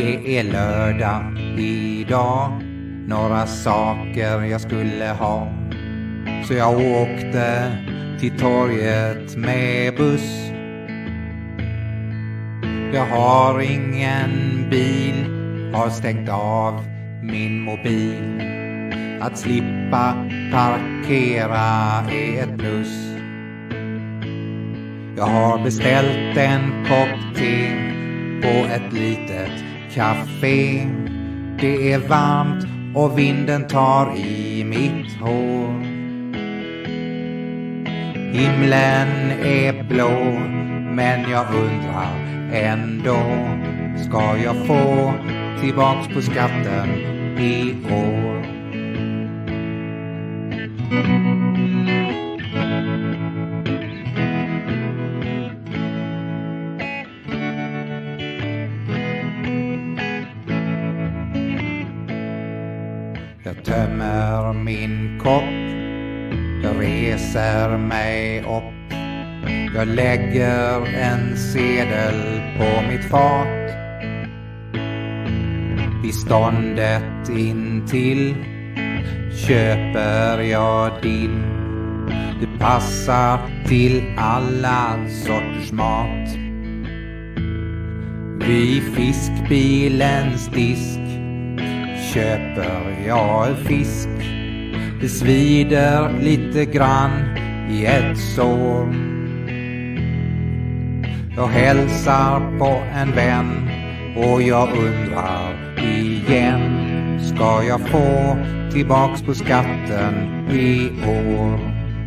Det är lördag idag, några saker jag skulle ha. Så jag åkte till torget med buss. Jag har ingen bil, har stängt av min mobil. Att slippa parkera är ett plus. Jag har beställt en kopp te på ett litet café. Det är varmt och vinden tar i mitt hår. Himlen är blå, men jag undrar ändå, ska jag få tillbaks på skatten i år? Jag tömmer min kopp, jag reser mig upp. Jag lägger en sedel på mitt fat. Vid ståndet intill köper jag dill. Det passar till alla sorters mat. Vid fiskbilens disk köper jag fisk. Det svider lite grann i ett sår. Jag hälsar på en vän och jag undrar igen, ska jag få tillbaks på skatten i år?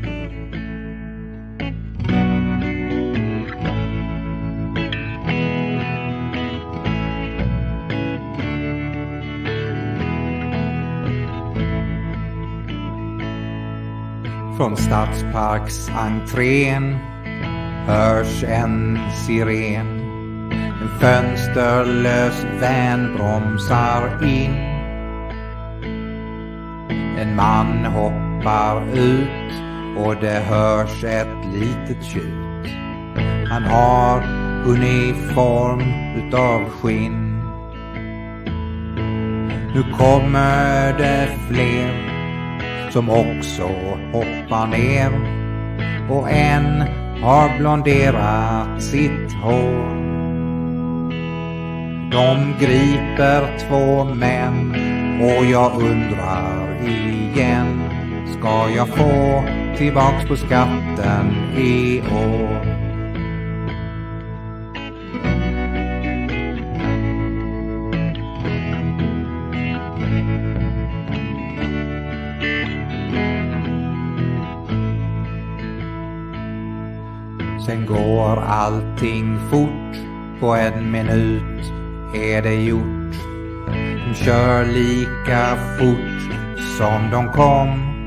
Från Stadsparksentrén hörs en siren. En fönsterlös vän bromsar in. En man hoppar ut och det hörs ett litet tjut. Han har uniform utav skinn. Nu kommer det fler som också hoppar ner, och en har blonderat sitt hår. De griper 2 män och jag undrar igen, ska jag få tillbaks på skatten i år? Sen går allting fort, på 1 minut är det gjort. De kör lika fort som de kom.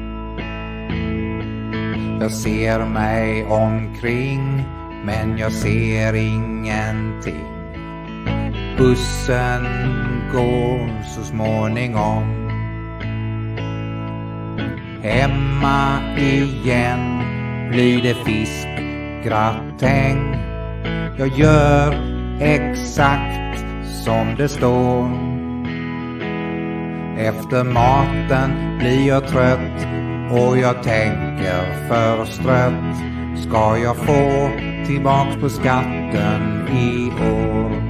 Jag ser mig omkring, men jag ser ingenting. Bussen går så småningom. Hemma igen blir det fiskgratäng. Jag gör exakt som det står. Efter maten blir jag trött och jag tänker förstrött, ska jag få tillbaks på skatten i år?